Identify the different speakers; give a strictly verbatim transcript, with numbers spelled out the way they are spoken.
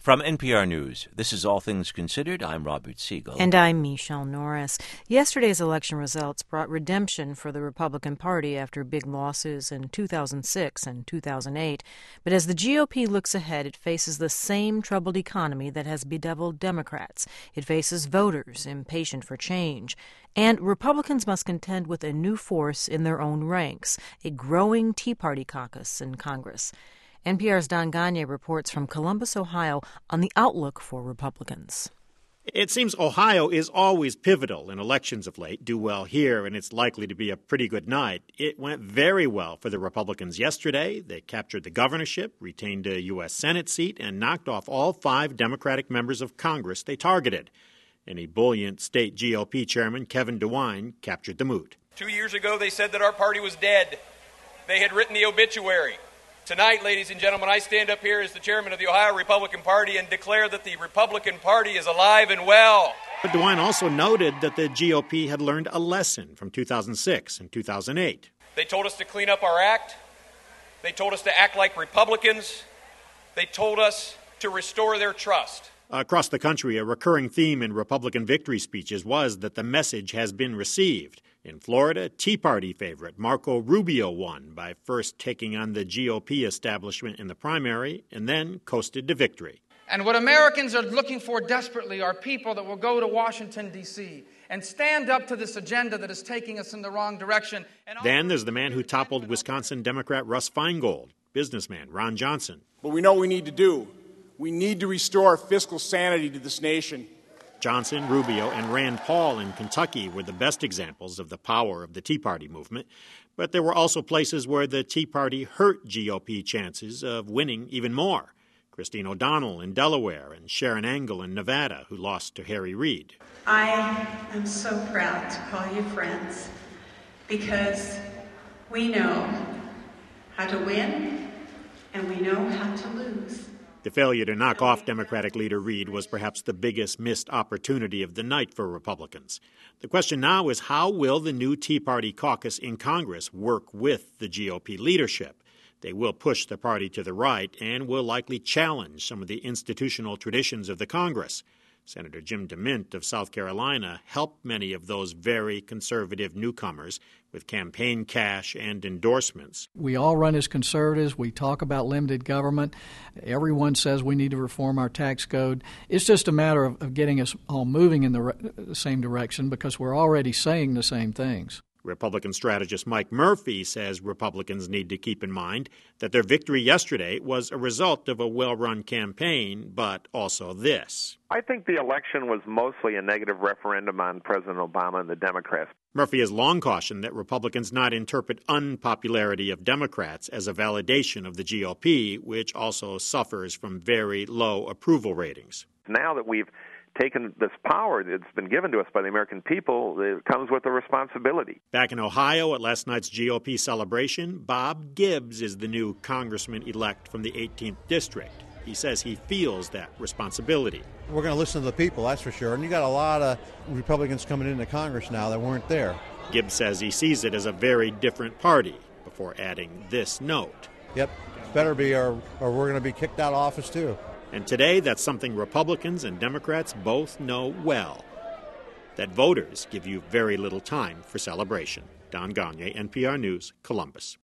Speaker 1: From N P R News, this is All Things Considered. I'm Robert Siegel.
Speaker 2: And I'm Michelle Norris. Yesterday's election results brought redemption for the Republican Party after big losses in two thousand six and two thousand eight. But as the G O P looks ahead, it faces the same troubled economy that has bedeviled Democrats. It faces voters impatient for change. And Republicans must contend with a new force in their own ranks, a growing Tea Party caucus in Congress. N P R's Don Gonyea reports from Columbus, Ohio, on the outlook for Republicans.
Speaker 3: It seems Ohio is always pivotal in elections of late. Do well here, and it's likely to be a pretty good night. It went very well for the Republicans yesterday. They captured the governorship, retained a U S Senate seat, and knocked off all five Democratic members of Congress they targeted. And ebullient state G O P chairman Kevin DeWine captured the mood.
Speaker 4: Two years ago, they said that our party was dead. They had written the obituary. Tonight, ladies and gentlemen, I stand up here as the chairman of the Ohio Republican Party and declare that the Republican Party is alive and well.
Speaker 3: But DeWine also noted that the G O P had learned a lesson from two thousand six and two thousand eight.
Speaker 4: They told us to clean up our act. They told us to act like Republicans. They told us to restore their trust.
Speaker 3: Across the country, a recurring theme in Republican victory speeches was that the message has been received. In Florida, Tea Party favorite Marco Rubio won by first taking on the G O P establishment in the primary and then coasted to victory.
Speaker 5: And what Americans are looking for desperately are people that will go to Washington, D C and stand up to this agenda that is taking us in the wrong direction. And
Speaker 3: then there's the man who toppled Wisconsin Democrat Russ Feingold, businessman Ron Johnson.
Speaker 6: But we know what we need to do. We need to restore fiscal sanity to this nation.
Speaker 3: Johnson, Rubio, and Rand Paul in Kentucky were the best examples of the power of the Tea Party movement. But there were also places where the Tea Party hurt G O P chances of winning even more. Christine O'Donnell in Delaware and Sharon Angle in Nevada, who lost to Harry Reid.
Speaker 7: I am so proud to call you friends because we know how to win and we know how to lose.
Speaker 3: The failure to knock off Democratic leader Reid was perhaps the biggest missed opportunity of the night for Republicans. The question now is, how will the new Tea Party caucus in Congress work with the G O P leadership? They will push the party to the right and will likely challenge some of the institutional traditions of the Congress. Senator Jim DeMint of South Carolina helped many of those very conservative newcomers with campaign cash and endorsements.
Speaker 8: We all run as conservatives. We talk about limited government. Everyone says we need to reform our tax code. It's just a matter of, of getting us all moving in the, re- the same direction because we're already saying the same things.
Speaker 3: Republican strategist Mike Murphy says Republicans need to keep in mind that their victory yesterday was a result of a well-run campaign, but also this.
Speaker 9: I think the election was mostly a negative referendum on President Obama and the Democrats.
Speaker 3: Murphy has long cautioned that Republicans not interpret unpopularity of Democrats as a validation of the G O P, which also suffers from very low approval ratings.
Speaker 9: Now that we've taken this power that's been given to us by the American people, it comes with a responsibility.
Speaker 3: Back in Ohio at last night's G O P celebration, Bob Gibbs is the new congressman-elect from the eighteenth District. He says he feels that responsibility.
Speaker 10: We're going to listen to the people, that's for sure. And you got a lot of Republicans coming into Congress now that weren't there.
Speaker 3: Gibbs says he sees it as a very different party, before adding this note.
Speaker 10: Yep, better be, or, or we're going to be kicked out of office too.
Speaker 3: And today, that's something Republicans and Democrats both know well, that voters give you very little time for celebration. Don Gonyea, N P R News, Columbus.